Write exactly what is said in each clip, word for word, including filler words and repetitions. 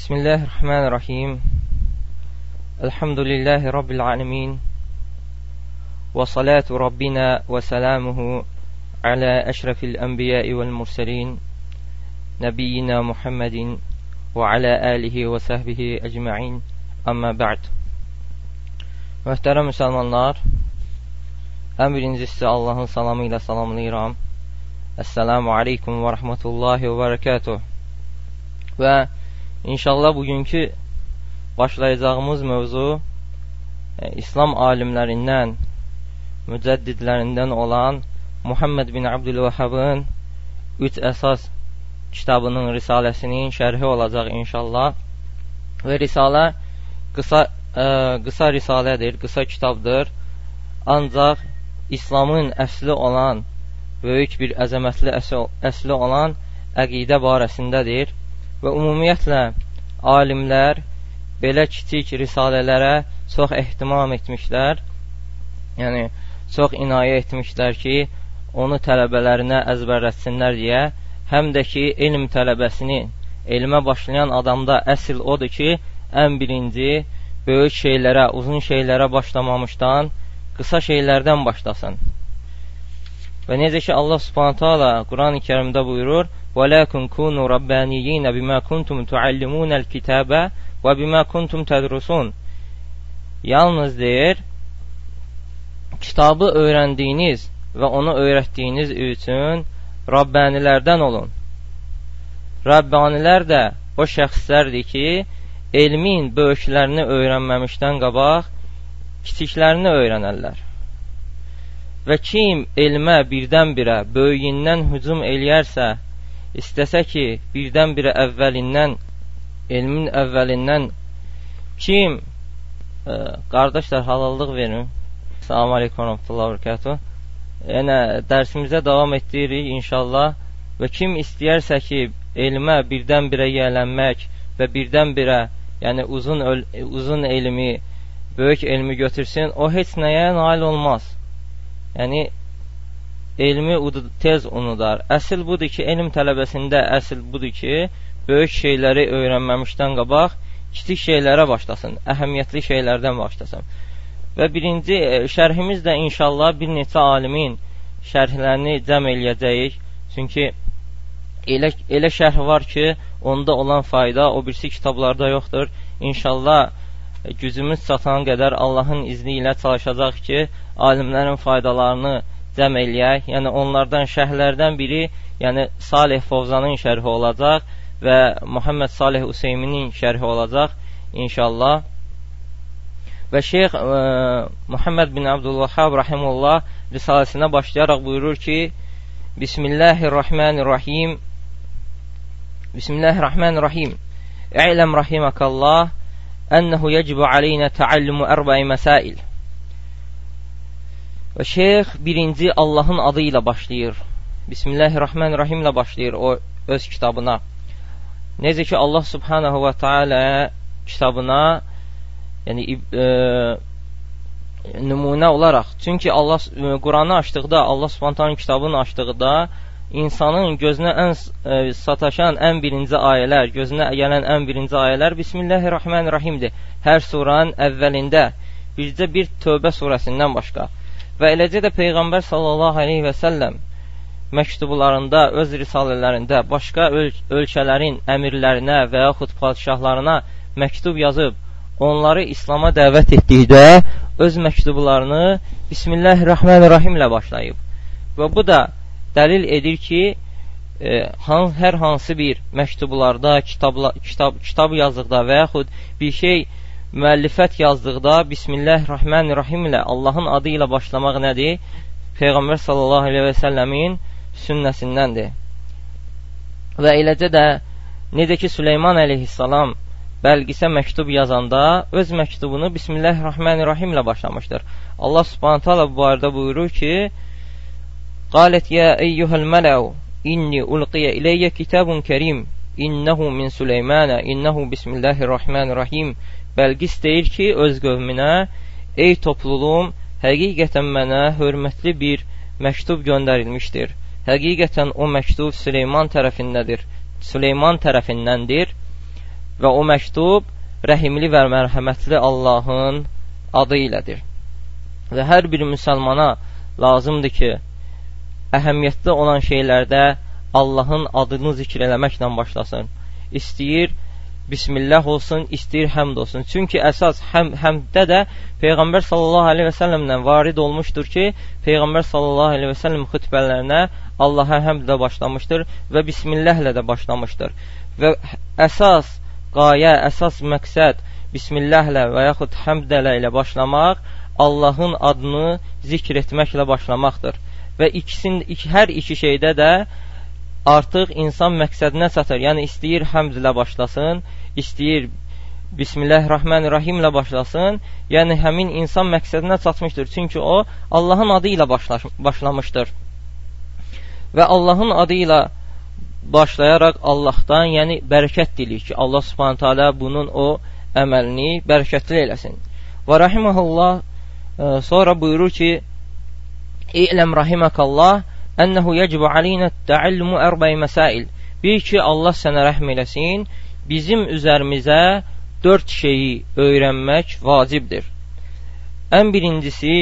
Bismillahirrahmanirrahim. Elhamdülillahi Rabbil alemin. Və salatu Rabbina və salamuhu ala əşrafil ənbiyai vəl mursalin Nəbiyyina Muhammedin və ala alihi və səhbihi əcma'in. Amma ba'd. Möhtərəm müsəlmanlar, ən birincisi Allahın salamı ilə salamlayıram. Esselamu aleykum və rahmetullahi və bərəkatuh. Və İnşallah bugünkü başlayacağımız mövzu e, İslam alimlərindən, mücəddidlərindən olan Muhammed bin Abdülvəhhabın üç əsas kitabının risaləsinin şərhi olacaq inşallah. Və risalə qısa, e, qısa risalədir, qısa kitabdır. Ancaq İslamın əsli olan, böyük bir əzəmətli əsli olan əqidə barəsindədir. Və ümumiyyətlə, alimlər belə kiçik risalələrə çox ehtimam etmişlər, yəni çox inayə etmişlər ki, onu tələbələrinə əzbərlətsinlər deyə, həm də ki, elm tələbəsini, elmə başlayan adamda əsl odur ki, ən birinci, böyük şeylərə, uzun şeylərə başlamamışdan, qısa şeylərdən başlasın. Və necə ki, Allah Subhanahu taala Quran-ı Kərimdə buyurur, وَلَاكُنْ كُونُوا رَبَّانِيِّينَ بِمَا كُنْتُمْ تُعَلِّمُونَ الْكِتَابَ وَبِمَا كُنْتُمْ تَدْرُسُونَ. Yalnız deyir, kitabı öyrəndiyiniz və onu öyrətdiyiniz üçün Rabbanilərdən olun. Rabbanilər də o şəxslərdir ki, elmin böyüklərini öyrənməmişdən qabaq, kiçiklərini öyrənərlər. Və kim elmə birdən-birə böyüyündən hücum eləyərsə, istəsə ki, birdən-birə əvvəlindən, elmin əvvəlindən kim, e, qardaşlar halallıq verin. Selamun aleykum və rahmetullahi və bərəkatuh. Yəni, dərsimizə davam etdiririk inşallah. Və kim istəyərsə ki, elmə birdən-birə yiyələnmək və birdən-birə, yəni uzun, uzun elmi, böyük elmi götürsün, o heç nəyə nail olmaz. Yəni, elmi tez unudar. Əsl budur ki, elm tələbəsində əsl budur ki, böyük şeyləri öyrənməmişdən qabaq, kiçik şeylərə başlasın, əhəmiyyətli şeylərdən başlasın. Və birinci şərhimiz də inşallah bir neçə alimin şərhlərini cəm eləyəcəyik. Çünki elə, elə şərh var ki, onda olan fayda o birisi kitablarda yoxdur. İnşallah gücümüz çatan qədər Allahın izni ilə çalışacaq ki, alimlərin faydalarını cəm eləyək. Yəni onlardan şərhlərdən biri, yəni Salih Fovzanın şərhi olacaq və Muhammed Salih Hüseyminin şərhi olacaq inşallah. Və Şeyx e, Muhammed bin Abdülvəhhab rahimullah risaləsinə başlayaraq buyurur ki, Bismillahirrahmanirrahim. Bismillahirrahmanirrahim. İ'ləm rahimakallah ənəhu yəcibu aleynə təallumu ərbə'i məsail. Və şeyx birinci Allahın adı ilə başlayır. Bismillahirrahmanirrahim ilə başlayır o öz kitabına. Necə ki Allah Subhanahu və Teala kitabına, yəni e, nümunə olaraq, çünki Allah e, Quranı açdıqda, Allah Subhanahu Teala'nın kitabını açdıqda, insanın gözünə ən e, sataşan ən birinci ayələr, gözünə gələn ən birinci ayələr Bismillahirrahmanirrahimdir. Hər suranın əvvəlində bircə bir Tövbə surəsindən başqa. Və eləcə də Peyğəmbər sallallahu aleyhi və səlləm məktublarında, öz risalələrində başqa öl ölkələrin əmirlərinə və yaxud padişahlarına məktub yazıb, onları İslama dəvət etdikdə öz məktublarını Bismillahirrahmanirrahim ilə başlayıb. Və bu da dəlil edir ki, e, han, hər hansı bir məktublarda, kitabla, kitab, kitab yazdıqda və yaxud bir şey müəllifət yazdıqda Bismillahirrahmanirrahim ilə Allahın adı ilə başlamaq nədir? Peyğəmbər sallallahu aleyhi və səlləmin sünnəsindəndir. Və eləcə də necə ki Süleyman əleyhissalam Bəlqisə məktub yazanda öz məktubunu Bismillahirrahmanirrahim ilə başlamışdır. Allah Subhanahu taala bu barədə buyurur ki, Qalət ya eyyuhəl mələu inni ulqiyə iləyyə kitabun kərim innəhu min Süleymana innəhu Bismillahirrahmanirrahim. Bəlqis deyir ki, öz qövminə, ey topluluğum, həqiqətən mənə hörmətli bir məktub göndərilmişdir. Həqiqətən o məktub Süleyman tərəfindədir. Süleyman tərəfindəndir və o məktub rəhimli və mərhəmətli Allahın adı ilədir. Və hər bir müsəlmana lazımdır ki, əhəmiyyətli olan şeylərdə Allahın adını zikr eləməklə başlasın. İstəyir Bismillah olsun, istəyir həmd olsun. Çünki əsas həm, həmdə də Peyğəmbər sallallahu aleyhi və səlləmdən varid olmuşdur ki, Peyğəmbər sallallahu aleyhi və səlləm xütbələrinə Allaha həmdlə başlamışdır və Bismillahlə də başlamışdır. Və əsas qayə, əsas məqsəd Bismillahlə və yaxud həmdlə ilə başlamaq, Allahın adını zikr etməklə başlamaqdır. Və ikisin, iki, hər iki şeydə də artıq insan məqsədinə çatır. Yəni istəyir həmdlə başlasın, istəyir Bismillahirrahmanirrahimlə başlasın. Yəni həmin insan məqsədinə çatmışdır. Çünki o Allahın adı ilə başlaş, başlamışdır. Və Allahın adı ilə başlayaraq Allahdan, yəni bərəkət dilir ki, Allah subhanahu teala bunun o əməlini bərəkətli eləsin. Və rahiməhullah sonra buyurur ki, İ'ləm rahiməkallah ənəhu yəcibu aleyna təallumu ərbəy məsail. Bil ki, Allah sənə rəhm eləsin, bizim üzərimizə dörd şeyi öyrənmək vacibdir. Ən birincisi,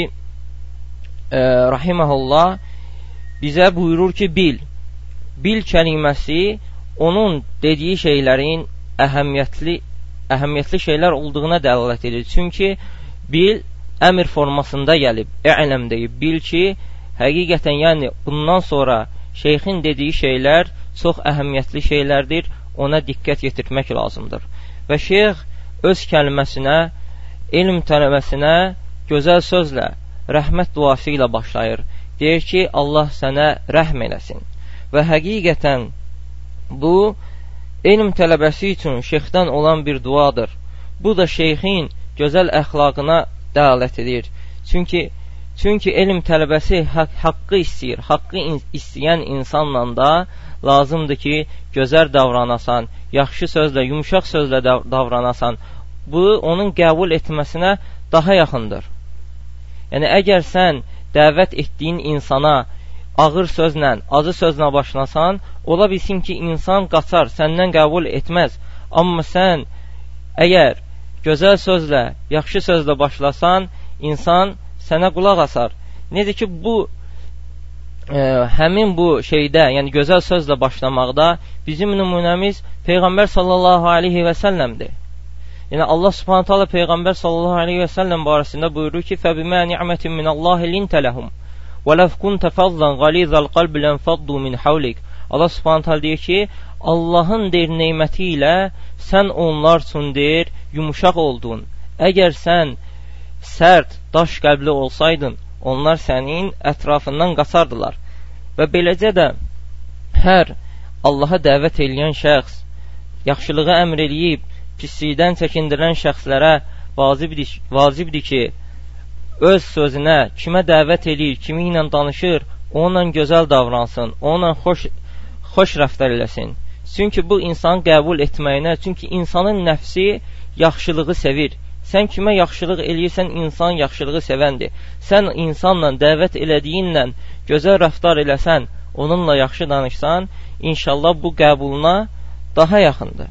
e, rahiməhullah bizə buyurur ki, bil. Bil kəliməsi onun dediyi şeylərin əhəmiyyətli, əhəmiyyətli şeylər olduğuna dəlalət edir. Çünki bil əmr formasında gəlib. Ə'ləm deyib. Bil ki, həqiqətən, yəni bundan sonra şeyxin dediyi şeylər çox əhəmiyyətli şeylərdir. Ona diqqət yetirmək lazımdır. Və şeyx öz kəlməsinə, elm tələbəsinə gözəl sözlə, rəhmət duası ilə başlayır. Deyir ki, Allah sənə rəhm eləsin. Və həqiqətən bu, elm tələbəsi üçün şeyxdən olan bir duadır. Bu da şeyxin gözəl əxlaqına dəlalət edir. Çünki, çünki elm tələbəsi haqq, haqqı istəyir. Haqqı in, istəyən insanla da lazımdır ki, gözəl davranasan, yaxşı sözlə, yumuşaq sözlə davranasan. Bu, onun qəbul etməsinə daha yaxındır. Yəni, əgər sən dəvət etdiyin insana ağır sözlə, acı sözlə başlasan, ola bilsin ki, insan qaçar, səndən qəbul etməz. Amma sən əgər gözəl sözlə, yaxşı sözlə başlasan, insan sənə qulaq asar. Necə ki, bu e, həmin bu şeydə, yəni gözəl sözlə başlamaqda bizim nümunəmiz Peyğəmbər sallallahu aleyhi və səlləmdir. Yəni Allah subhanahu teala Peyğəmbər sallallahu aleyhi və səlləm barəsində buyurur ki, فَبِمَا نِعْمَةٍ مِنَ اللّٰهِ لِنْتَ لَهُمْ وَلَوْ كُنْتَ فَضًّا غَلِيظَ الْقَلْبِ لَنْفَضُّوا مِنْ حَوْلِكَ. Allah subhanahu teala deyir ki, Allahın deyir neyməti ilə sən onlar üçün deyir yumuşaq oldun. Əgər sən sərt, daş qəlbli olsaydın, onlar sənin ətrafından qaçardılar. Və beləcə də hər Allaha dəvət edən şəxs, yaxşılığı əmr eləyib, pislikdən çəkindirən şəxslərə vacibdir, vacibdir ki, öz sözünə, kimə dəvət eləyir, kimi ilə danışır, onunla gözəl davransın, onunla xoş, xoş rəftar eləsin. Çünki bu insanı qəbul etməyinə, çünki insanın nəfsi yaxşılığı sevir. Sən kimə yaxşılıq eləyirsən, insan yaxşılığı sevəndir. Sən insanla dəvət elədiyinlə gözəl rəftar eləsən, onunla yaxşı danışsan, inşallah bu qəbuluna daha yaxındır.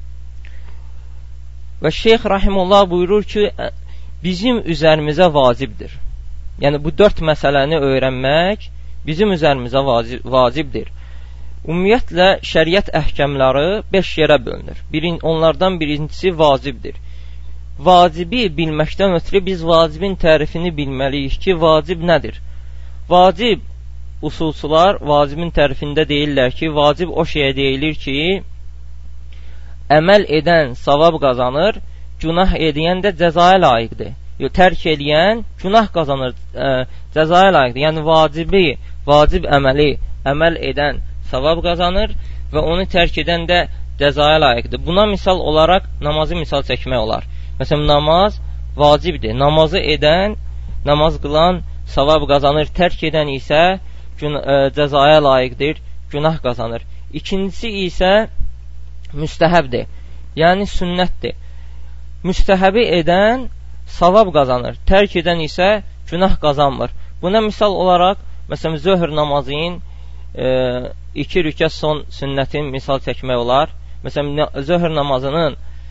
Və Şeyx Rahimullah buyurur ki, bizim üzərimizə vacibdir. Yəni, bu dörd məsələni öyrənmək bizim üzərimizə vacib, vacibdir. Ümumiyyətlə, şəriət əhkəmləri beş yerə bölünür. Birin, onlardan birincisi vacibdir. Vacibi bilməkdən ötürü biz vacibin tərifini bilməliyik ki, vacib nədir? Vacib, usulçular vacibin tərifində deyirlər ki, vacib o şeyə deyilir ki, əməl edən savab qazanır, günah edən də cəzaya layiqdir. Yox, tərk edən günah qazanır, ə, cəzaya layiqdir. Yəni, vacibi, vacib əməli əməl edən savab qazanır və onu tərk edən də cəzaya layiqdir. Buna misal olaraq namazı misal çəkmək olar. Məsələn, namaz vacibdir. Namazı edən, namaz qılan savab qazanır, tərk edən isə gün, ə, cəzaya layiqdir, günah qazanır. İkincisi isə müstəhəbdir, yəni sünnətdir. Müstəhəbi edən savab qazanır, tərk edən isə günah qazanmır. Buna misal olaraq, məsələn, zöhr namazının e, iki rükət son sünnətin misal çəkmək olar. Məsələn, zöhr namazının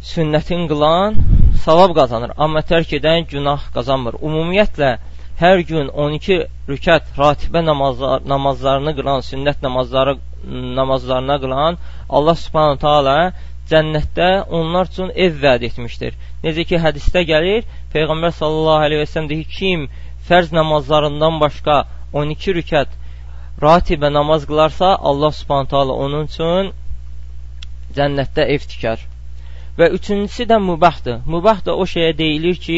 sünnətin qılan savab qazanır, amma tərk edən günah qazanmır. Ümumiyyətlə, hər gün on iki rükət ratibə namazlar, namazlarını qılan, sünnət namazları, namazlarına qılan Allah subhanahu ta'ala cənnətdə onlar üçün ev vəd etmişdir. Necə ki, hədisdə gəlir, Peyğəmbər sallallahu aleyhi və səlləm deyir, kim fərz namazlarından başqa on iki rükət ratibə namaz qılarsa, Allah subhanahu ta'ala onun üçün cənnətdə ev tikər. Və üçüncüsü də mübahdır. Mübah da o şeyə deyilir ki,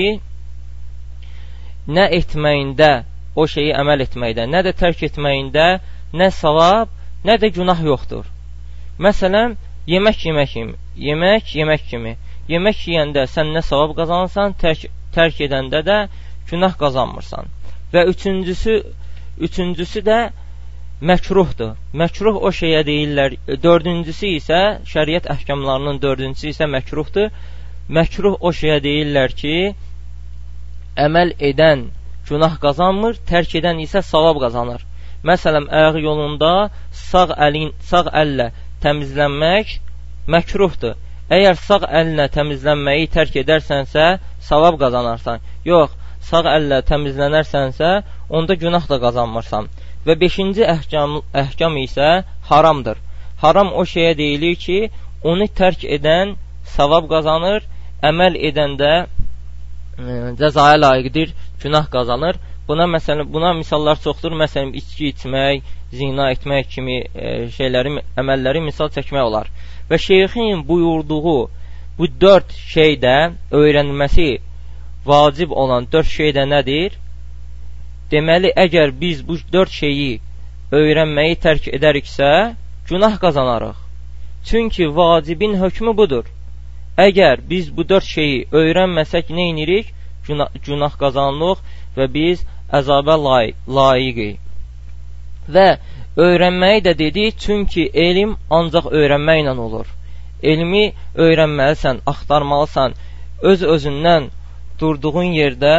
nə etməyində, o şeyi əməl etməkdə, nə də tərk etməyində nə savab, nə də günah yoxdur. Məsələn, yemək yemək kimi, yemək yemək kimi. Yemək yeyəndə sən nə savab qazanırsan, tərk, tərk edəndə də günah qazanmırsan. Və üçüncüsü, üçüncüsü də məkruhdur. Məkruh o şeyə deyirlər. Dördüncüsü isə, şəriət əhkamlarının dördüncüsü isə məkruhdur. Məkruh o şeyə deyirlər ki, əməl edən günah qazanmır, tərk edən isə savab qazanır. Məsələn, ayaq yolunda sağ, əlin, sağ əllə təmizlənmək məkruhdur. Əgər sağ əllə təmizlənməyi tərk edərsənsə, savab qazanarsan. Yox, sağ əllə təmizlənərsənsə, onda günah da qazanmırsan. Və beşinci əhkam, əhkam isə haramdır. Haram o şeyə deyilir ki, onu tərk edən savab qazanır, əməl edən də cəzaya layiqdir, günah qazanır. Buna, məsələn, buna misallar çoxdur. Məsələn, içki içmək, zina etmək kimi e, şeyləri, əməlləri misal çəkmək olar. Və şeyxin buyurduğu bu dörd şeydə öyrənilməsi vacib olan dörd şeydə nədir? Deməli, əgər biz bu dörd şeyi öyrənməyi tərk edəriksə, günah qazanarıq. Çünki vacibin hökmü budur. Əgər biz bu dörd şeyi öyrənməsək, nə inirik? Günah, günah qazanırıq və biz əzabə layiqik. Və öyrənməyi də dedik, çünki elm ancaq öyrənməklə olur. Elmi öyrənməlisən, axtarmalısan, öz-özündən durduğun yerdə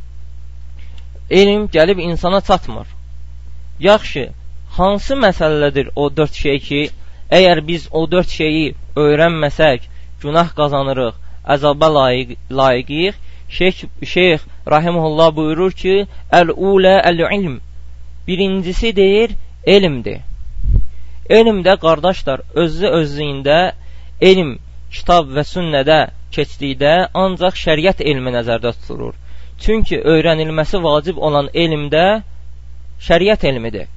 elm gəlib insana çatmır. Yaxşı, hansı məsələdir o dörd şey ki, əgər biz o dörd şeyi öyrənməsək, günah qazanırıq, əzaba layiq, layiqiyik. Şeyx, şeyx rahimullah buyurur ki, əl-ulə əl-ilm. Birincisi deyir, elmdir. Elmdə, qardaşlar, özü özlüyündə elm, kitab və sünnədə keçdikdə ancaq şəriət elmi nəzərdə tutulur. Çünki öyrənilməsi vacib olan elmdə şəriət elmidir.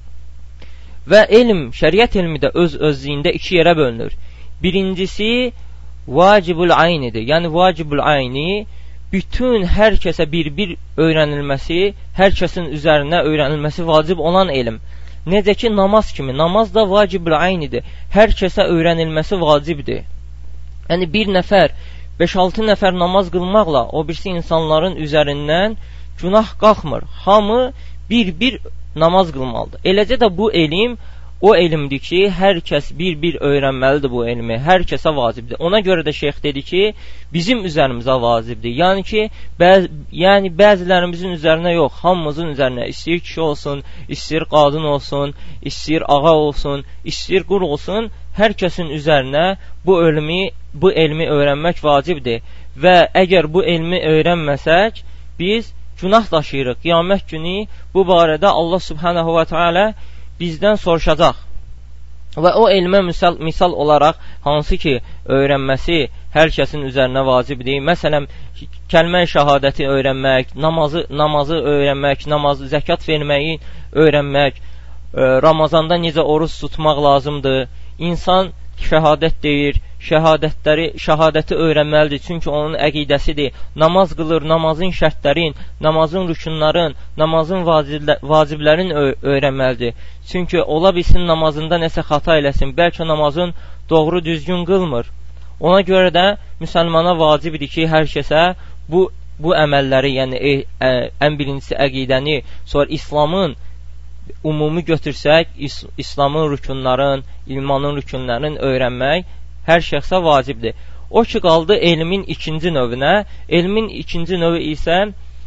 Və elm, şəriət elmi də öz özlüyündə iki yerə bölünür. Birincisi, vacibul aynidir. Yəni, vacibul ayni bütün hər kəsə bir-bir öyrənilməsi, hər kəsin üzərinə öyrənilməsi vacib olan elm. Necə ki, namaz kimi. Namaz da vacibul aynidir. Hər kəsə öyrənilməsi vacibdir. Yəni, bir nəfər, beş altı nəfər namaz qılmaqla o birisi insanların üzərindən günah qalxmır. Hamı bir-bir namaz qılmalıdır. Eləcə də bu elm o elmdir ki, hər kəs bir-bir öyrənməlidir bu elmi. Hər kəsə vacibdir. Ona görə də şeyx dedi ki, bizim üzərimizə vacibdir. Yəni ki, bəz, yəni bəzilərimizin üzərinə yox, hamımızın üzərinə. İstəyir kişi olsun, istəyir qadın olsun, istəyir ağa olsun, istəyir qul olsun, hər kəsin üzərinə bu elmi, bu elmi öyrənmək vacibdir. Və əgər bu elmi öyrənməsək, biz günah daşıyırıq. Qiyamət günü bu barədə Allah subhanahu və teala bizdən soruşacaq. Və o elmə misal, misal olaraq hansı ki öyrənməsi hər kəsin üzərinə vacibdir. Məsələn, kəlmə-i şəhadəti öyrənmək, namazı, namazı öyrənmək, namazı, zəkat verməyi öyrənmək, Ramazanda necə oruç tutmaq lazımdır. İnsan şəhadət deyir, şəhadətləri, şəhadəti öyrənməlidir, çünki onun əqidəsidir. Namaz qılır, namazın şərtlərin, namazın rükunların, namazın vaciblə, vaciblərin öyrənməlidir. Çünki ola bilsin namazında nəsə xata eləsin, bəlkə namazın doğru düzgün qılmır. Ona görə də müsəlmana vacibdir ki, hər kəsə bu, bu əməlləri, yəni e, ə, ən birincisi əqidəni, sonra İslamın umumi götürsək, is İslamın rükunların, imanın rükunlarını öyrənmək hər şəxsə vacibdir. O ki, qaldı elmin ikinci növünə. Elmin ikinci növü isə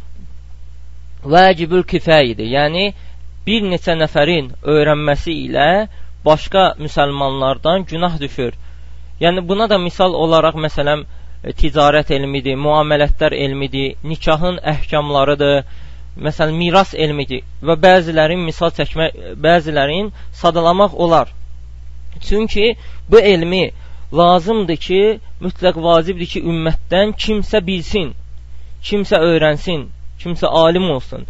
vacibül kifəyidir. Yəni, bir neçə nəfərin öyrənməsi ilə başqa müsəlmanlardan günah düşür. Yəni buna da misal olaraq məsələn ticarət elmidir, muamələtlər elmidir, nikahın əhkamlarıdır, məsələn miras elmidir və bəzilərin misal çəkmək, bəzilərin sadalamaq olar. Çünki bu elmi lazımdır ki, mütləq vacibdir ki, ümmətdən kimsə bilsin, kimsə öyrənsin, kimsə alim olsun.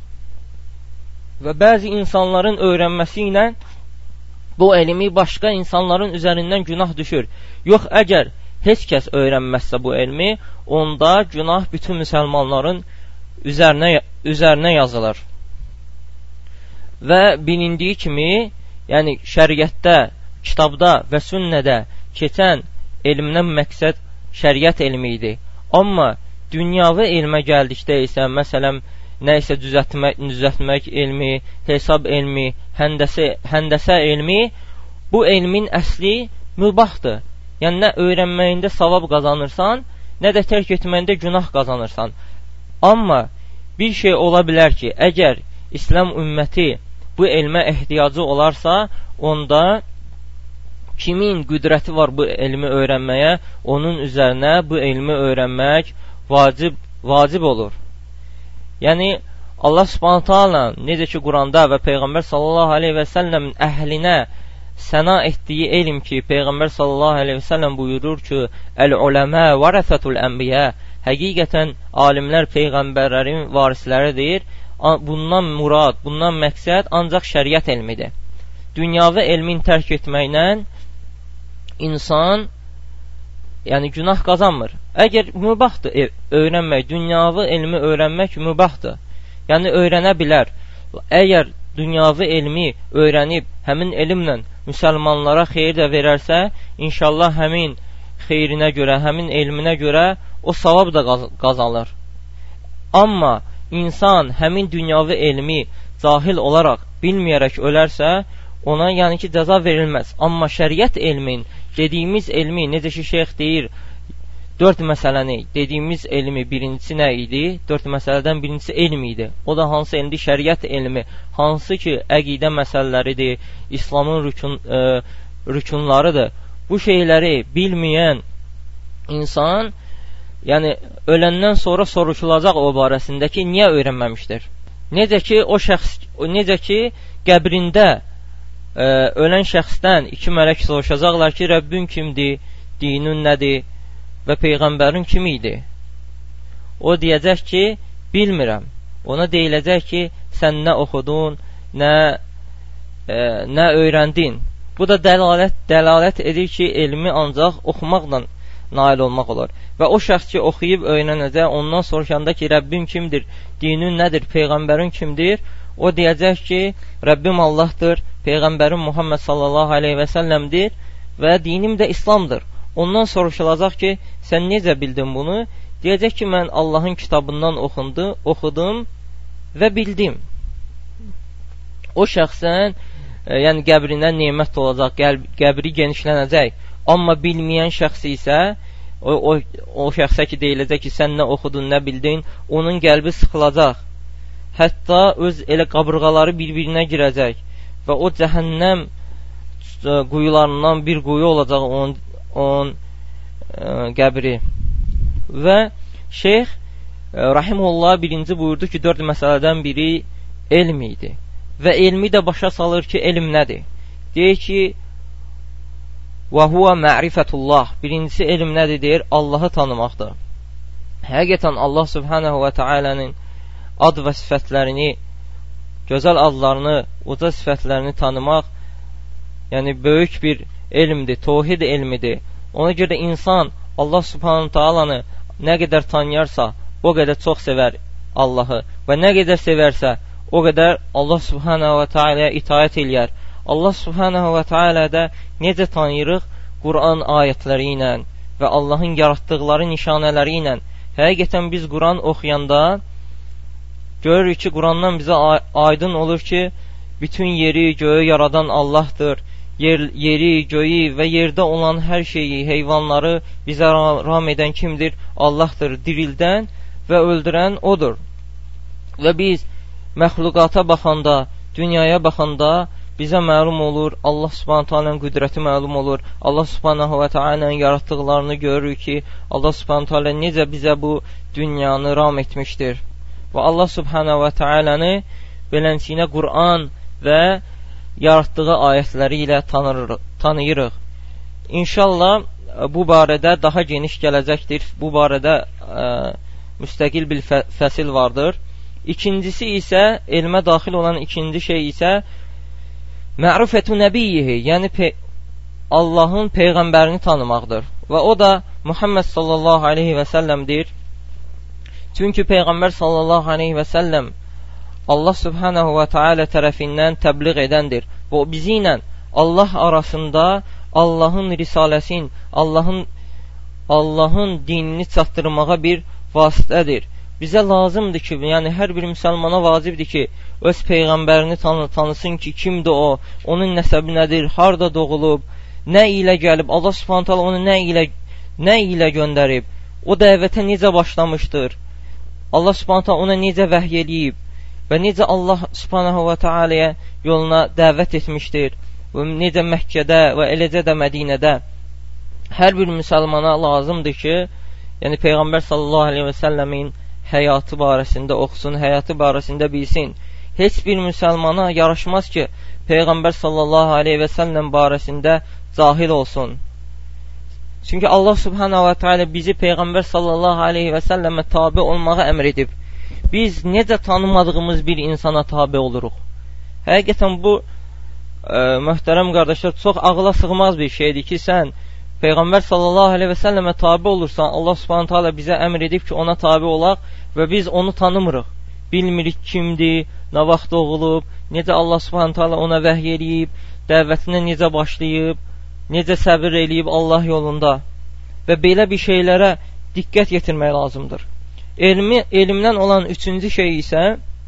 Və bəzi insanların öyrənməsi ilə bu elmi başqa insanların üzərindən günah düşür. Yox, əgər heç kəs öyrənməzsə bu elmi, onda günah bütün müsəlmanların üzərinə, üzərinə yazılır. Və bilindiyi kimi, yəni şəriətdə, kitabda və sünnədə keçən elmdən məqsəd şəriət elmi idi. Amma dünyavi elmə gəldikdə isə, məsələn, nə isə düzəltmək, düzəltmək elmi, hesab elmi, həndəsə, həndəsə elmi, bu elmin əsli mübahdır. Yəni, nə öyrənməyində savab qazanırsan, nə də tərk etməyində günah qazanırsan. Amma bir şey ola bilər ki, əgər İslam ümməti bu elmə ehtiyacı olarsa, onda kimin qüdrəti var bu elmi öyrənməyə, onun üzərinə bu elmi öyrənmək vacib, vacib olur. Yəni, Allah subhanahu ta'ala necə ki, Quranda və Peyğəmbər sallallahu aleyhi və səlləmin əhlinə səna etdiyi elm ki, Peyğəmbər sallallahu aleyhi və səlləm buyurur ki, Əl-uləmə vərəfətul ənbiyə, həqiqətən alimlər Peyğəmbərlərin varisləridir. Bundan murad, bundan məqsəd ancaq şəriət elmidir. Dünyavi elmin tərk etməklə insan yəni günah qazanmır. Əgər mübahdır öyrənmək, dünyavi elmi öyrənmək mübahdır. Yəni öyrənə bilər. Əgər dünyavi elmi öyrənib həmin elmlə müsəlmanlara xeyir də verərsə, inşallah həmin xeyrinə görə, həmin elminə görə o savab da qazanır. Amma insan həmin dünyavi elmi cahil olaraq, bilməyərək ölərsə, ona yəni ki, cəza verilməz. Amma şəriət elmin, dediyimiz elmi, necə ki, şeyx deyir, dörd məsələni, dediyimiz elmi birincisi nə idi? Dörd məsələdən birincisi elmi idi. O da hansı elmdir? Şəriət elmi. Hansı ki, əqidə məsələləridir, İslamın rükun, e, rükunlarıdır. Bu şeyləri bilməyən insan, yəni öləndən sonra soruşulacaq o barəsində ki, niyə öyrənməmişdir? Necə ki, o şəxs, necə ki, qəbrində e, ölən şəxsdən iki mələk soruşacaqlar ki, Rəbbin kimdir, dinin nədir və Peyğəmbərin kim idi? O deyəcək ki, bilmirəm. Ona deyiləcək ki, sən nə oxudun, nə, e, nə öyrəndin. Bu da dəlalət, dəlalət edir ki, elmi ancaq oxumaqla nail olmaq olur. Və o şəxs ki, oxuyub öyrənəcək, ondan soruşanda ki, Rəbbim kimdir, dinin nədir, Peyğəmbərin kimdir? O deyəcək ki, Rəbbim Allahdır, Peyğəmbərin Muhammed sallallahu aleyhi və səlləmdir və dinim də İslamdır. Ondan soruşulacaq ki, sən necə bildin bunu? Deyəcək ki, mən Allahın kitabından oxundu, oxudum və bildim. O şəxsən, e, yəni qəbrinə nemət olacaq, qəbri genişlənəcək. Amma bilməyən şəxs isə, o, o, o şəxsə ki, deyiləcək ki, sən nə oxudun, nə bildin, onun qəlbi sıxılacaq. Hətta öz elə qabırğaları bir-birinə girəcək və o cəhənnəm quyularından bir quyu olacaq onun, onun e, qəbri. Və şeyx e, rahimullah birinci buyurdu ki, dörd məsələdən biri elm idi. Və elmi də başa salır ki, elm nədir? Deyir ki, və huvə ma'rifətullah. Birincisi elm nədir deyir? Allahı tanımaqdır. Həqiqətən Allah subhanahu və teala'nın ad və sifətlərini, gözəl adlarını, uca sifətlərini tanımaq, yəni böyük bir elmdir, tohid elmidir. Ona görə insan Allah subhanahu teala'nı nə qədər tanıyarsa, o qədər çox sevər Allahı və nə qədər sevərsə, o qədər Allah subhanahu və teala'ya itaət eləyər. Allah subhanahu və teala da necə tanıyırıq? Quran ayətləri ilə və Allahın yaratdıqları nişanələri ilə. Həqiqətən biz Quran oxuyanda görürük ki, Qurandan bizə aydın olur ki, bütün yeri, göyü yaradan Allahdır. Yer, yeri, göyü və yerdə olan hər şeyi, heyvanları bizə ram edən kimdir? Allahdır. Dirildən və öldürən odur. Və biz məxluqata baxanda, dünyaya baxanda bizə məlum olur, Allah Subhanahu taalanın qüdrəti məlum olur. Allah Subhanahu və taalanın yaratdıqlarını görürük ki, Allah Subhanahu taala necə bizə bu dünyanı ram etmişdir. Və Allah Subhanahu və taalanı beləsinə Quran və yaratdığı ayətləri ilə tanıyırıq. İnşallah bu barədə daha geniş gələcəkdir. Bu barədə ə, müstəqil bir fə fəsil vardır. İkincisi isə, elmə daxil olan ikinci şey isə ma'rifətu nəbiyyihi, yəni pe Allahın peyğəmbərini tanımaqdır. Və o da Muhammed sallallahu aleyhi və səlləmdir. Çünki Peyğəmbər sallallahu aleyhi və səlləm Allah subhanahu və teala tərəfindən təbliğ edəndir. Və o bizi ilə Allah arasında Allahın risaləsin, Allahın Allahın dinini çatdırmağa bir vasitədir. Bizə lazımdır ki, yəni hər bir müsəlmana vacibdir ki, öz peyğəmbərini tanı, tanısın ki, kimdir o, onun nəsəbi nədir, harda doğulub, nə ilə gəlib, Allah subhanahu taala onu nə ilə nə ilə göndərib, o dəvətə necə başlamışdır, Allah subhanahu taala ona necə vəhy eləyib və necə Allah subhanahu və teala'ya yoluna dəvət etmişdir və necə Məkkədə və eləcə də Mədinədə hər bir müsəlmana lazımdır ki, yəni Peyğəmbər sallallahu aleyhi və səlləmin həyatı barəsində oxusun, həyatı barəsində bilsin. Heç bir müsəlmana yaraşmaz ki, Peyğəmbər sallallahu aleyhi və səlləm barəsində cahil olsun. Çünki Allah subhanahu və teala bizi Peyğəmbər sallallahu aleyhi və səlləmə tabi olmağa əmr edib. Biz necə tanımadığımız bir insana tabi oluruq? Həqiqətən bu ə, möhtərəm qardaşlar, çox ağla sığmaz bir şeydir ki, sən Peyğəmbər sallallahu aleyhi və səlləmə tabi olursan, Allah subhanahu teala bizə əmr edib ki, ona tabi olaq və biz onu tanımırıq. Bilmirik kimdir, nə vaxt doğulub, necə Allah subhanahu teala ona vəhy eləyib, dəvətinə necə başlayıb, necə səbir eləyib Allah yolunda və belə bir şeylərə diqqət yetirmək lazımdır. Elmi, elmdən olan üçüncü şey isə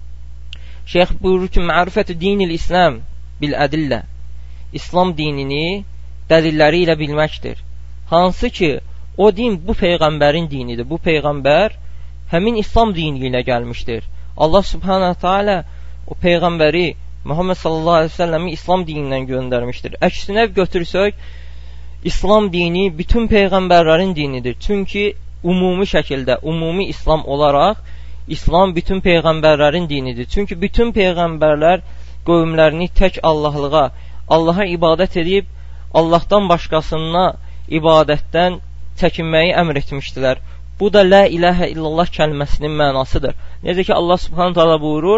Şeyx buyurur ki, ma'rifətü dinil İslam bil ədillə, İslam dinini dəlilləri ilə bilməkdir. Hansı ki, o din bu Peyğəmbərin dinidir. Bu Peyğəmbər həmin İslam dini ilə gəlmişdir. Allah subhanahu teala o Peyğəmbəri Muhammed sallallahu aleyhi ve sellem'i İslam dinindən göndərmişdir. Əksinə götürsək, İslam dini bütün Peyğəmbərlərin dinidir. Çünki umumi şəkildə, umumi İslam olaraq, İslam bütün Peyğəmbərlərin dinidir. Çünki bütün Peyğəmbərlər qövmlərini tək Allahlığa, Allaha ibadət edib, Allahdan başqasına ibadətdən çəkinməyi əmr etmişdilər. Bu da la ilahə illallah kəlməsinin mənasıdır. Necə ki, Allah subhanahu teala buyurur,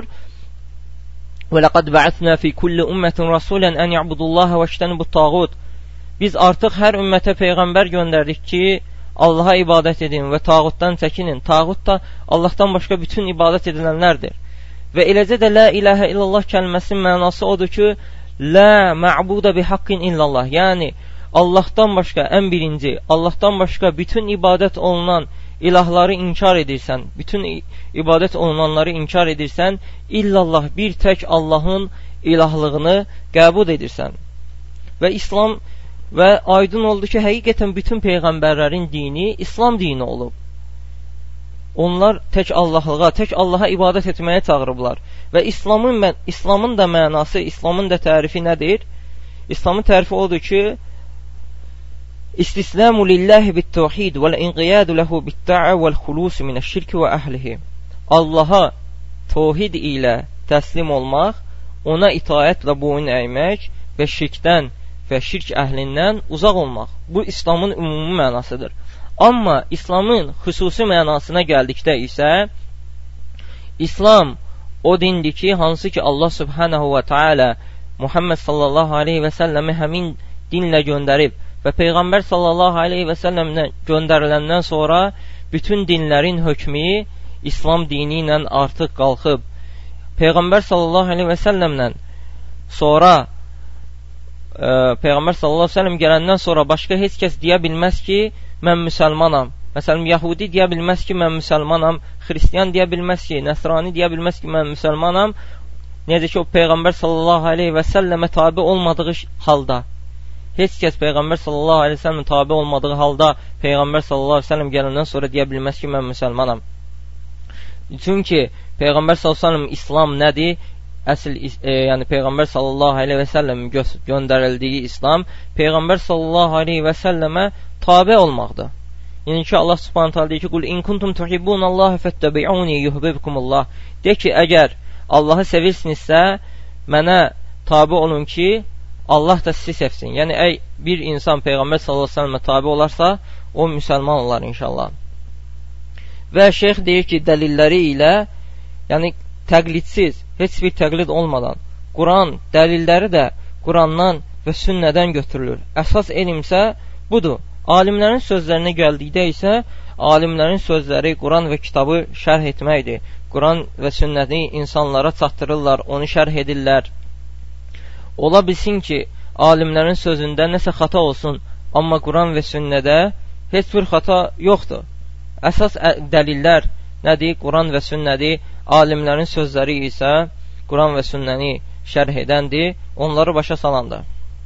وَلَقَدْ بَعَثْنَا فِي كُلِّ أُمَّةٍ رَسُولًا أَنْ يَعْبُدُ اللّٰهَ وَاجْتَنِبُ الطَّاغُوتِ. Biz artıq hər ümmətə Peyğəmbər göndərdik ki, Allaha ibadət edin və tağutdan çəkinin. Tağut da Allahdan başqa bütün ibadət edilənlərdir. Və eləcə də la ilahə illallah kəlməsinin mənası odur ki, la ma'buda bi haqqin illallah. Yəni, Allahdan başqa ən birinci, Allahdan başqa bütün ibadət olunan ilahları inkar edirsən, bütün ibadət olunanları inkar edirsən, illallah, bir tək Allahın ilahlığını qəbul edirsən. Və İslam və aydın oldu ki, həqiqətən bütün Peyğəmbərlərin dini İslam dini olub. Onlar tək Allahlığa, tək Allaha ibadət etməyə çağırıblar. Və İslamın, İslamın da mənası, İslamın da tərifi nədir? İslamın tərifi odur ki, İstislamu lillahi bit-tevhid vel-inqiyadu lehu bit-ta'a vel-xulus minəş-şirk və əhlihi. Allaha tevhid ilə təslim olmaq, ona itaətlə boyun əymək və şirkdən və şirk əhlindən uzaq olmaq. Bu İslamın ümumi mənasıdır. Amma İslamın xüsusi mənasına gəldikdə isə İslam o dindir ki, hansı ki Allah subhanahu və teala Muhammed sallallahu aleyhi və səlləmi həmin dinlə göndərib və Peyğəmbər sallallahu aleyhi və səlləmdən göndəriləndən sonra bütün dinlərin hökmü İslam dini ilə artıq qalxıb. Peyğəmbər sallallahu aleyhi və səlləmdən sonra e, Peyğəmbər sallallahu aleyhi və səlləm gələndən sonra başqa heç kəs deyə bilməz ki, mən müsəlmanam. Məsələn, Yahudi deyə bilməz ki, mən müsəlmanam. Xristiyan deyə bilməz ki, Nəsrani deyə bilməz ki, mən müsəlmanam. Necə ki, o Peyğəmbər sallallahu aleyhi və səlləmə tabi olmadığı halda, heç kəs Peyğəmbər sallallahu aleyhi və səlləm tabi olmadığı halda Peyğəmbər sallallahu aleyhi və səlləm gələndən sonra deyə bilməz ki, mən müsəlmanam. Çünki Peyğəmbər sallallahu aleyhi və səlləm İslam nədir? əsl e, yəni Peyğəmbər sallallahu əleyhi və səlləmin gö göndərildiyi İslam Peyğəmbər sallallahu əleyhi və səlləmə tabe olmaqdır. Yəni ki, Allah Subhanahu taala deyir ki: "Qul in kuntum tuhibbunallaha fattabi'uni yuhibbukumullah." De ki, əgər Allahı sevirsinizsə, mənə tabe olun ki, Allah da sizi sevsin. Yəni ey bir insan Peyğəmbər sallallahu əleyhi və səlləmə tabe olarsa, o müsəlman olar inşallah. Və şeyx deyir ki, dəlilləri ilə, yəni təqlidsiz, heç bir təqlid olmadan, Quran dəlilləri də Qurandan və sünnədən götürülür. Əsas elmsə budur. Alimlərin sözlərinə gəldikdə isə, alimlərin sözləri Quran və kitabı şərh etməkdir. Quran və sünnəti insanlara çatdırırlar, onu şərh edirlər. Ola bilsin ki, alimlərin sözündə nəsə xata olsun, amma Quran və sünnədə heç bir xata yoxdur. Əsas dəlillər nədir? Quran və sünnədir. Alimlərin sözləri isə Quran və sünnəni şərh edəndir, onları başa salandır.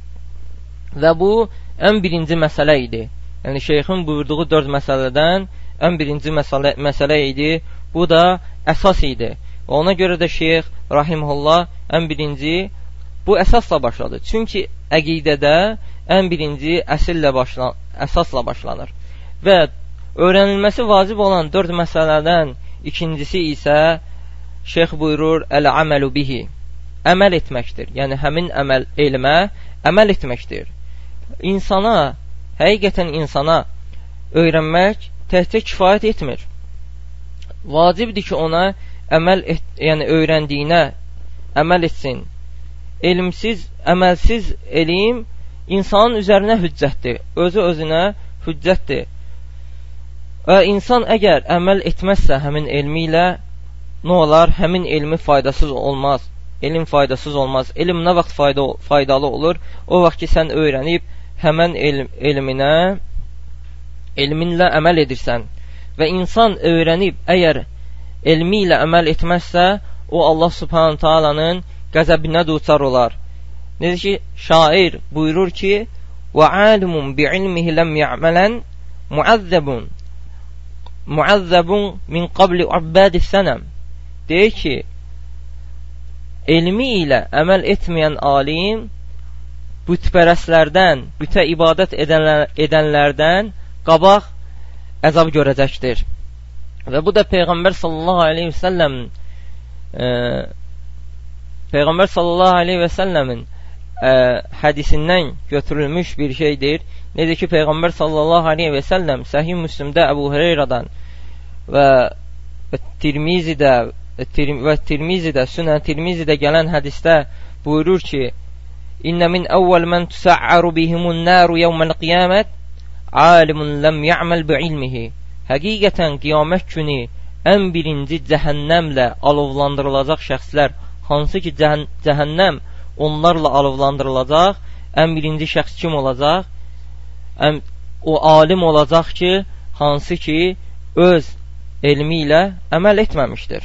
Və bu ən birinci məsələ idi. Yəni şeyxin buyurduğu dörd məsələdən ən birinci məsələ, məsələ idi. Bu da əsas idi. Ona görə də şeyx rahimehullah ən birinci bu əsasla başladı. Çünki əqidədə ən birinci əsillə başlan əsasla başlanır. Və öyrənilməsi vacib olan dörd məsələdən ikincisi isə şeyx buyurur: "Əl-əməlu bihi." Əməl etməkdir. Yəni həmin əməl elmə əməl etməkdir. İnsana, həqiqətən insana öyrənmək təkcə kifayət etmir. Vacibdir ki, ona əməl et, yəni öyrəndiyinə əməl etsin. Elmsiz, əməlsiz elm insanın üzərinə hüccətdir. Özü özünə hüccətdir. Və insan əgər əməl etməzsə həmin elmi ilə, nə olar? Həmin elmi faydasız olmaz. Elm faydasız olmaz. Elm nə vaxt fayda, faydalı olur? O vaxt ki, sən öyrənib həmən elm, elminə, elminlə əməl edirsən. Və insan öyrənib, əgər elmi ilə əməl etməzsə, o Allah Subhanahu Taala'nın qəzəbinə duçar olar. Necə ki, şair buyurur ki: وَعَالِمٌ بِعِلْمِهِ لَمْ يَعْمَلًا مُعَذَّبٌ مُعَذَّبٌ مِنْ قَبْلِ عُبَّادِ السَّنَمْ. Deyir ki, elmi ilə əməl etməyən alim bütpərəslərdən, bütə ibadət edənlər, edənlərdən qabaq əzab görəcəkdir. Və bu da Peyğəmbər sallallahu aleyhi və səlləm e, Peyğəmbər sallallahu aleyhi və səlləmin e, hədisindən götürülmüş bir şeydir. Necə ki, Peyğəmbər sallallahu aleyhi və səlləm Səhih Müslimdə Əbu Hüreyrədən və Tirmizidə və Tirmizidə, Sünən Tirmizidə gələn hədisdə buyurur ki: İnnə min əvvəl mən tüsə'əru bihimun nəru yevməl qiyamət alimun ləm ya'məl bi'ilmihi. Həqiqətən qiyamət günü ən birinci cəhənnəmlə alovlandırılacaq şəxslər, hansı ki cəhən cəhənnəm onlarla alovlandırılacaq, ən birinci şəxs kim olacaq? Ən, o alim olacaq ki, hansı ki öz elmi ilə əməl etməmişdir.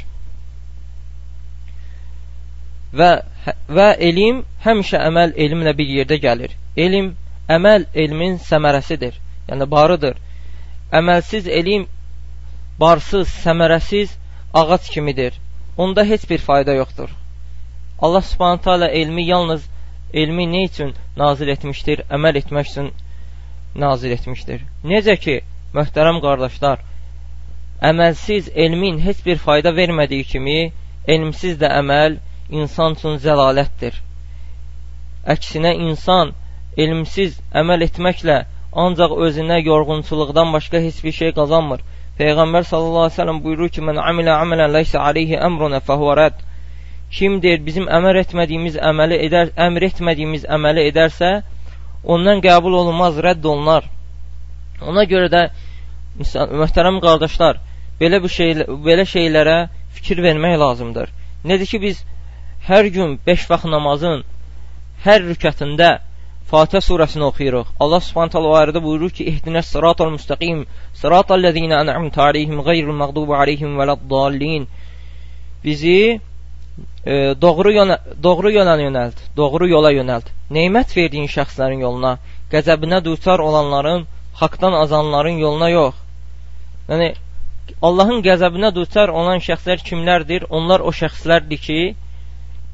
Və, və elm həmişə əməl elmlə bir yerdə gəlir. Elm, əməl elmin səmərəsidir, yəni barıdır. Əməlsiz elm barsız, səmərəsiz ağac kimidir. Onda heç bir fayda yoxdur. Allah Subhanahu Taala elmi yalnız elmi nə üçün nazil etmişdir? Əməl etmək üçün nazil etmişdir. Necə ki, möhtərəm qardaşlar, əməlsiz elmin heç bir fayda vermədiyi kimi, elmsiz də əməl insan üçün zəlalətdir. Əksinə, insan elmsiz əməl etməklə ancaq özünə yorğunçuluqdan başqa heç bir şey qazanmır. Peyğəmbər sallallahu aleyhi ve sellem buyurur ki: "Mən amilə amələn leysə aleyhi əmrunə fəhvə rədd." Kim deyir, bizim əmr etmədiyimiz əməli edər, əmr etmədiyimiz əməli edərsə, ondan qəbul olunmaz, rədd olunar. Ona görə də möhtərəm qardaşlar, belə bu şey, belə şeylərə fikir vermək lazımdır. Nədir ki, biz hər gün beş vaxt namazın hər rükətində Fatihə surəsini oxuyuruq. Allah Subhanahu taala o ayədə buyurur ki: "İhdinəs sıratal müstəqim, sıratal lezine en'amte aleyhim gayril mağdubi aleyhim veleddallin." Bizi e, doğru yola doğru yola yönəlt, doğru yola yönəlt. Nemət verdiyin şəxslərin yoluna, qəzəbinə düçar olanların, haqdan azanların yoluna yox. Yəni Allahın qəzəbinə düçar olan şəxslər kimlərdir? Onlar o şəxslərdir ki,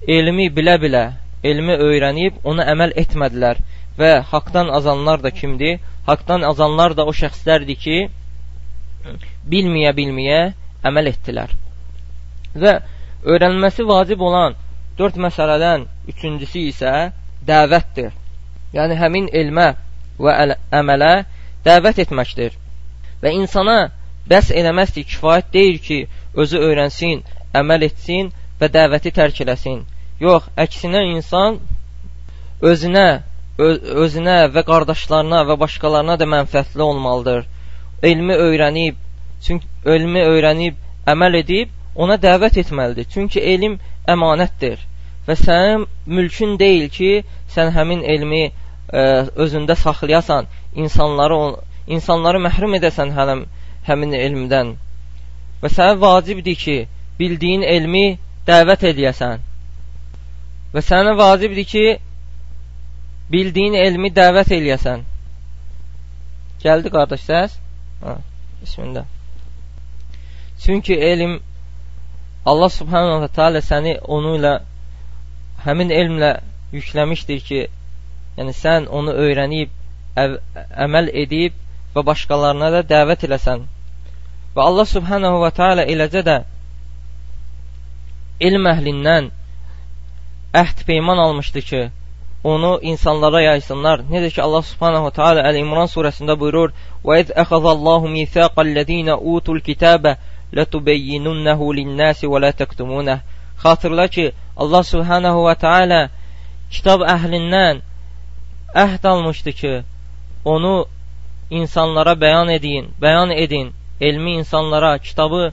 elmi bilə-bilə, elmi öyrənib, ona əməl etmədilər. Və haqdan azanlar da kimdir? Haqdan azanlar da o şəxslərdir ki, bilməyə-bilməyə əməl etdilər. Və öyrənilməsi vacib olan dörd məsələdən üçüncüsü isə dəvətdir. Yəni, həmin elmə və əmələ dəvət etməkdir. Və insana bəs eləməzdir, kifayət deyil ki, özü öyrənsin, əməl etsin və dəvəti tərk eləsin. Yox, əksinə insan özünə, öz, özünə və qardaşlarına və başqalarına da mənfəətli olmalıdır. Elmi öyrənib, çünki elmi öyrənib, əməl edib, ona dəvət etməlidir. Çünki elm əmanətdir və sənin mülkün deyil ki, sən həmin elmi ə, özündə saxlayasan, insanları, insanları məhrum edəsən hələm, həmin elmdən. Və sənə vacibdir ki, bildiyin elmi dəvət edəyəsən. Və sənə vacibdir ki, bildiyin elmi dəvət edəyəsən. Gəldi qardaş səs? Ha, bismillah. Çünki elm, Allah subhanahu wa ta'ala səni onu ilə, həmin elmlə yükləmişdir ki, yəni sən onu öyrənib, əv, əməl edib və başqalarına da dəvət eləsən. Və Allah subhanahu wa ta'ala eləcə də elm əhlindən əhd peyman almışdı ki, onu insanlara yaysınlar. Necə ki, Allah subhanahu wa ta'ala Əl-İmran surəsində buyurur: وَإِذْ أَخَذَ اللَّهُ مِيثَاقَ الَّذ۪ينَ أُوتُوا الْكِتَابَ لَتُبَيِّنُنَّهُ لِلنَّاسِ وَلَا تَكْتُمُونَهُ. Xatırla ki, Allah subhanahu wa ta'ala kitab əhlindən əhd almışdı ki, onu insanlara bəyan edin, bəyan edin, elmi insanlara, kitabı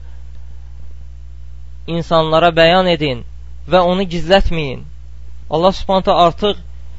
insanlara bəyan edin və onu gizlətməyin. Allah subhanahu wa ta'ala artıq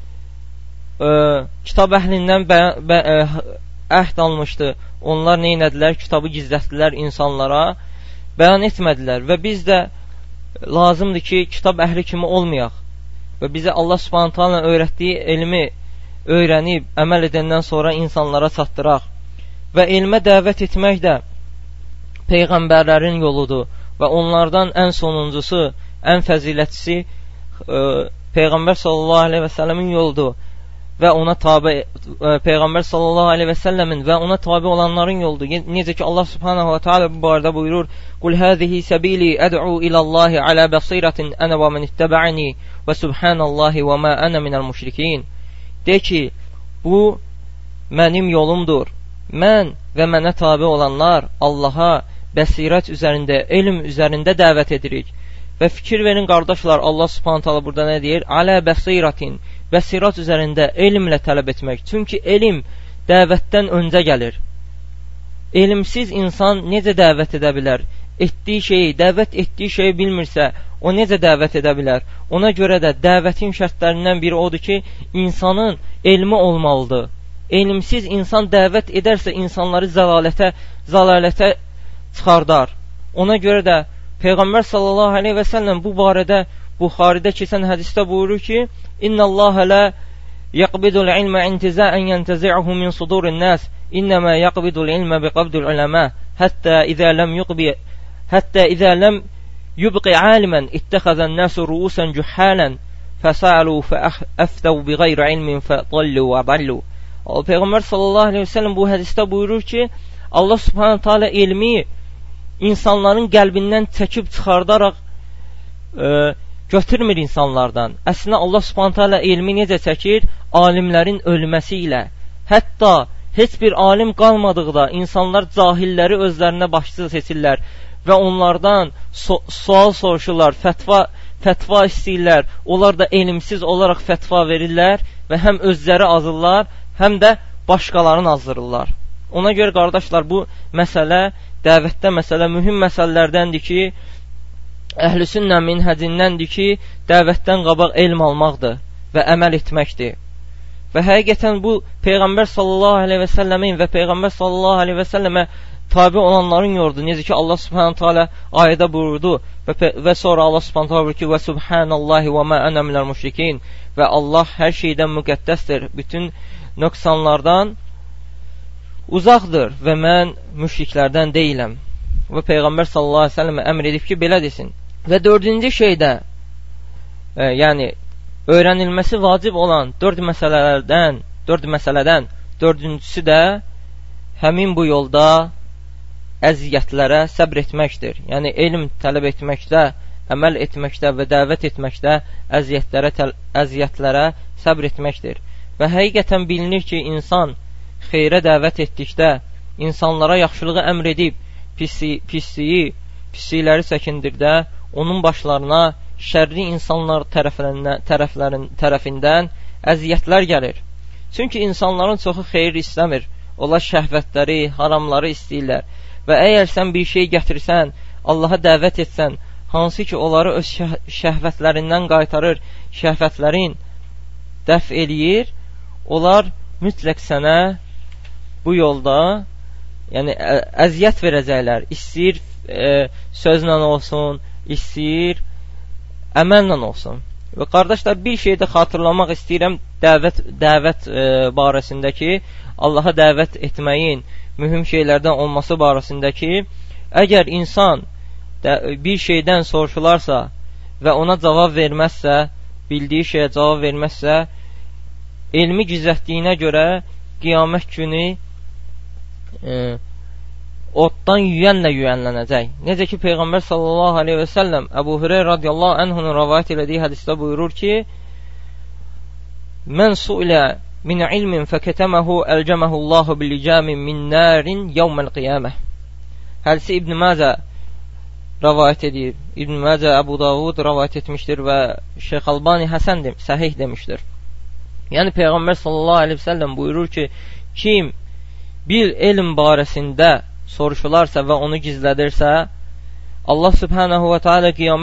ə, kitab əhlindən bə, bə, ə, əhd almışdı. Onlar neynədilər? Kitabı gizlətdilər insanlara, bəyan etmədilər və biz də lazımdır ki, kitab əhli kimi olmayaq və bizə Allah subhanahu wa ta'ala öyrətdiyi elmi öyrənib, əməl edəndən sonra insanlara çatdıraq. Və elmə dəvət etmək də Peyğəmbərlərin yoludur və onlardan ən sonuncusu, ən fəzilətçisi ə, Peyğəmbər sallallahu aleyhi və səlləmin yoludur və ona tabi, ə, Peyğəmbər sallallahu aleyhi və səlləmin və ona tabi olanların yoludur. Necə ki, Allah subhanahu wa ta'ala bu barədə buyurur: "Qul hazihi sabili ad'u ila Allahi ala basiratin ana və men ittaba'ani və subhanallahi və ma ana minel müşrikin." De ki, bu mənim yolumdur. Mən və mənə tabi olanlar Allaha bəsirət üzərində, elm üzərində dəvət edirik. Və fikir verin qardaşlar, Allah subhanahu ta'ala burada nə deyir? Alə bəsiratin, bəsirat üzərində elmlə tələb etmək. Çünki elm dəvətdən öncə gəlir. Elmsiz insan necə dəvət edə bilər? Etdiyi şeyi, dəvət etdiyi şeyi bilmirsə, o necə dəvət edə bilər? Ona görə də dəvətin şərtlərindən biri odur ki, insanın elmi olmalıdır. Elmsiz insan dəvət edərsə, insanları zəlalətə, zəlalətə çıxardar. Ona görə də Peyğəmbər sallallahu aleyhi və səlləm bu barədə Buxaridə keçən hədisdə buyurur ki: "İnna Allaha la yaqbidul ilma intiza'an yantazi'uhu min sudurun nas, innama yaqbidul ilma biqabdil ulama, hatta iza lam yuqbi hatta iza lam yubqi aliman ittakhadha an-nasu ru'usan juhalan fasalu fa'aftaw bighayri ilmin fadallu wa dallu." O Peyğəmbər sallallahu aleyhi və səlləm bu hədisdə buyurur ki, Allah subhanahu taala elmi insanların qəlbindən çəkib çıxardaraq e, götürmür insanlardan. Əslində Allah subhanahu taala elmi necə çəkir? Alimlərin ölməsi ilə. Hətta heç bir alim qalmadıqda insanlar cahilləri özlərinə başçı seçirlər və onlardan so sual soruşurlar, fətva, fətva istəyirlər. Onlar da elmsiz olaraq fətva verirlər və həm özləri azırlar, həm də başqalarını azdırırlar. Ona görə qardaşlar, bu məsələ, dəvətdə məsələ mühüm məsələlərdəndir ki, əhl-i sünnə minhəcindəndir ki, dəvətdən qabaq elm almaqdır və əməl etməkdir. Və həqiqətən bu Peyğəmbər sallallahu aleyhi və səlləmin və Peyğəmbər sallallahu aleyhi və səlləmə tabi olanların yoludur. Necə ki, Allah subhanahu ta'ala ayədə buyurdu və, və sonra Allah subhanahu ta'ala buyurdu ki, və subhanallahi və mə ənə minəl müşrikin, və Allah hər şeydən müqəddəsdir, bütün nöqsanlardan uzaqdır və mən müşriklərdən deyiləm. Və Peyğəmbər sallallahu aleyhi və səlləmə əmr edib ki, belə desin. Və dördüncü şeydə e, yəni öyrənilməsi vacib olan dörd məsələlərdən, dörd məsələdən dördüncüsü də həmin bu yolda əziyyətlərə səbr etməkdir. Yəni elm tələb etməkdə, əməl etməkdə və dəvət etməkdə əziyyətlərə, əziyyətlərə səbr etməkdir. Və həqiqətən bilinir ki, insan xeyrə dəvət etdikdə, insanlara yaxşılığı əmr edib, pisliyi, pisliyi, pislikləri çəkindirdə, onun başlarına şərri insanlar tərəflərin, tərəfindən əziyyətlər gəlir. Çünki insanların çoxu xeyir istəmir. Onlar şəhvətləri, haramları istəyirlər. Və əgər sən bir şey gətirsən, Allaha dəvət etsən, hansı ki onları öz şəhvətlərindən qaytarır, şəhvətlərin dəf eləyir, onlar mütləq sənə bu yolda yəni əziyyət verəcəklər. İstəyir e, sözlə olsun, istəyir əməllə olsun. Və qardaşlar, bir şey də xatırlamaq istəyirəm dəvət, dəvət e, barəsindəki, Allaha dəvət etməyin mühüm şeylərdən olması barəsindəki, əgər insan bir şeydən soruşularsa və ona cavab verməzsə, bildiyi şeyə cavab verməzsə, elmi gizlətdiyinə görə qiyamət günü e, oddan yüyənlə yüyənlənəcək. Necə ki, Peyğəmbər sallallahu aleyhi və səlləm Əbu Hüreyra radiyallahu anhunun rəvayət elədiyi hədisdə buyurur ki, Mən su'ilə min ilmin fəkətəməhu əlcəməhullahu bilicamin min nərin yevməl qiyamə. Hədisi İbn Macə rəvayət edir. İbn Macə, Əbu Davud rəvayət etmişdir və Şeyx Albani Həsən dem səhih demişdir. Yəni Peyğəmbər sallallahu aleyhi və səlləm buyurur ki, kim bir elm barəsində soruşularsa və onu gizlədirsə, Allah subhanahu və teala qiyamət